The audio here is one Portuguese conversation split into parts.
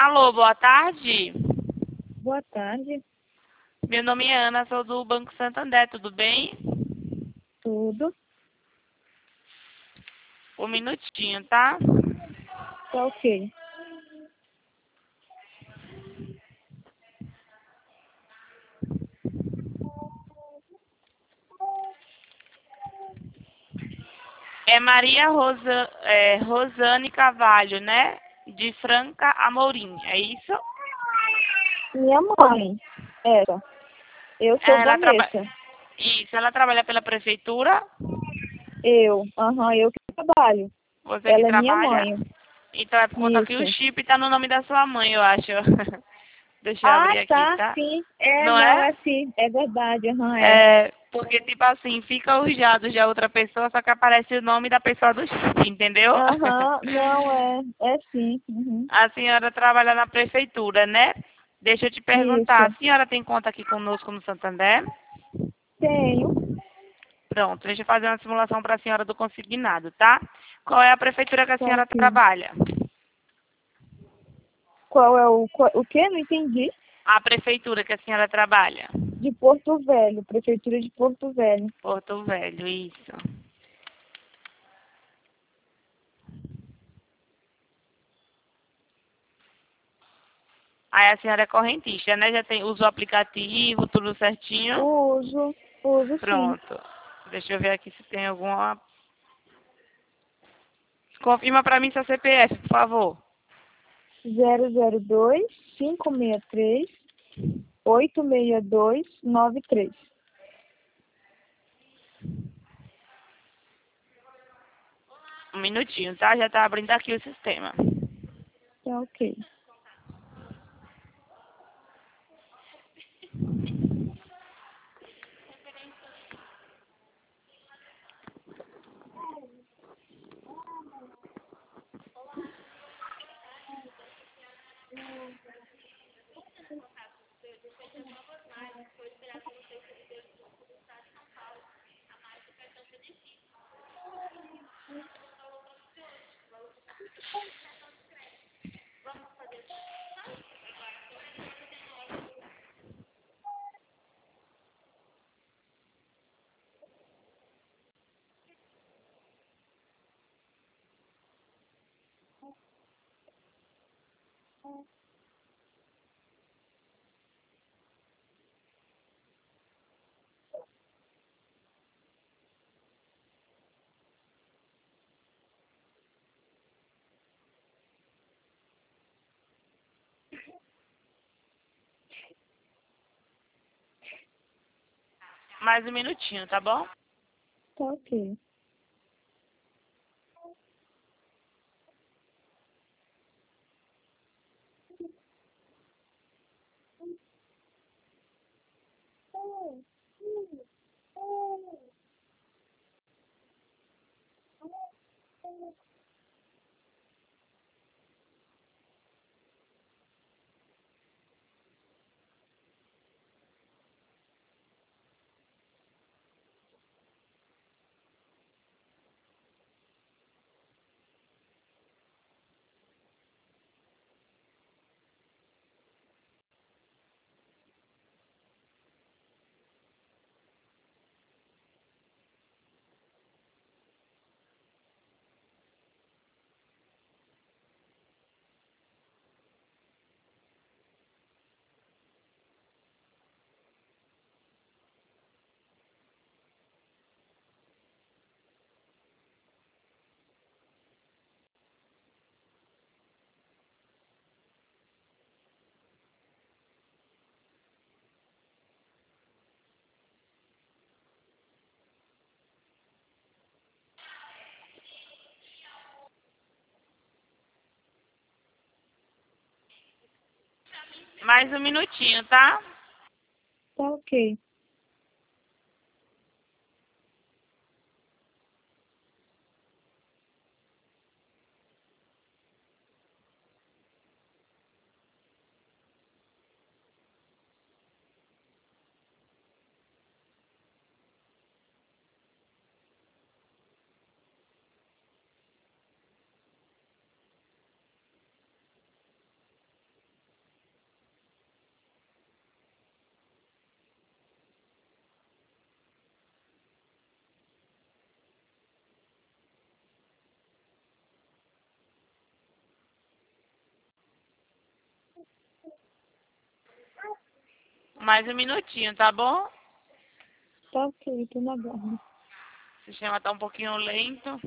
Alô, boa tarde. Boa tarde, Meu nome é Ana, sou do Banco Santander, tudo bem? tudo? Um minutinho, tá? Tá ok. É Maria Rosane Carvalho, né? De Franca Amorim, é isso? Minha mãe, era. Eu sou Ela trabalha. Vanessa. Isso, ela trabalha pela prefeitura? Eu que trabalho. Você que Ela é minha trabalha? mãe. Então é por conta que o Isso. chip tá no nome da sua mãe, eu acho. Deixa eu Ah, abrir aqui, tá, tá? sim. Não Não, é? é sim. É verdade, é. É, porque, tipo assim, fica os dados de outra pessoa, só que aparece o nome da pessoa do chip, entendeu? Não, é sim. Uhum. A senhora trabalha na prefeitura, né? Deixa eu te perguntar, Isso. a senhora tem conta aqui conosco no Santander? Tenho. Pronto, deixa eu fazer uma simulação para a senhora do consignado, tá? Qual é a prefeitura que a Tá senhora ok. trabalha? O quê? Não entendi. A prefeitura que a senhora trabalha? De Porto Velho, Prefeitura de Porto Velho. Porto Velho, isso. Aí a senhora é correntista, né? Já tem, usa o aplicativo, tudo certinho? Uso sim. Pronto. Deixa eu ver aqui se tem alguma. Confirma para mim seu CPF, por favor. 002-563-862-93. Um minutinho, tá? Já tá abrindo aqui o sistema. Tá ok. Mais um minutinho, tá bom? Tá ok. Mais um minutinho, tá? Tá ok. Mais um minutinho, tá bom? Tá ok, tô na guarda. O sistema tá um pouquinho lento.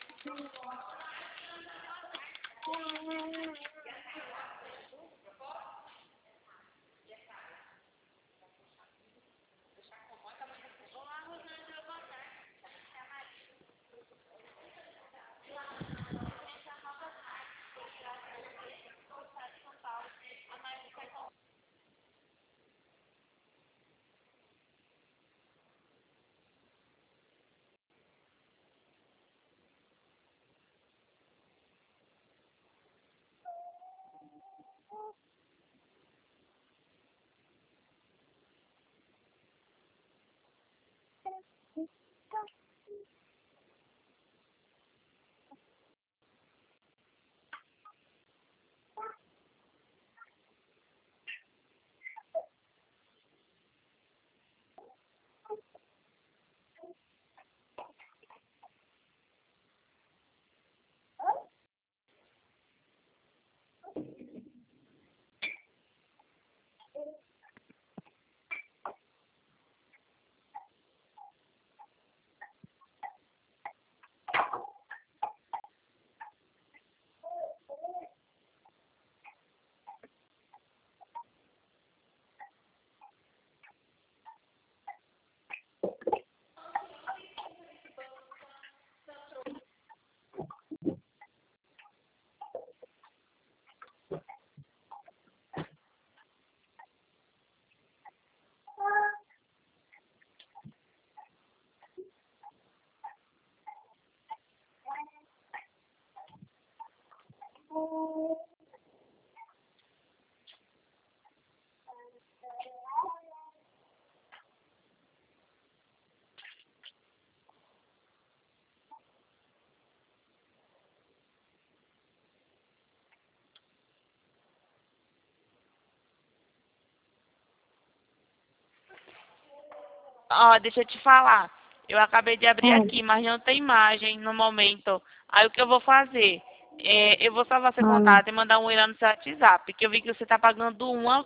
Ó, deixa eu te falar. Eu acabei de abrir Ah, aqui, mas não tem imagem no momento. Aí o que eu vou fazer? Eu vou salvar seu ah, contato e mandar um e-mail no seu WhatsApp, que eu vi que você tá pagando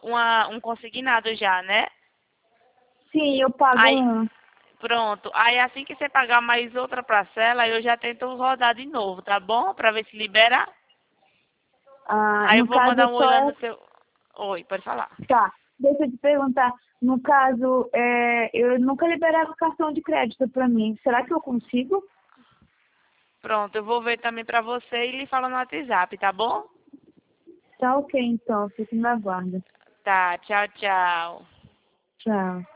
um consignado já, né? sim, eu pago Aí, um. pronto. Aí assim que você pagar mais outra parcela, eu já tento rodar de novo, tá bom? Pra ver se libera. Ah, Aí eu no vou caso, mandar um e-mail só. no seu... Oi, pode falar. Tá, deixa eu te perguntar. No caso, eu nunca liberaram cartão de crédito pra mim. Será que eu consigo? Pronto, eu vou ver também pra você e lhe falo no WhatsApp, tá bom? Tá ok, então. Fico na guarda. Tá, tchau, tchau. Tchau.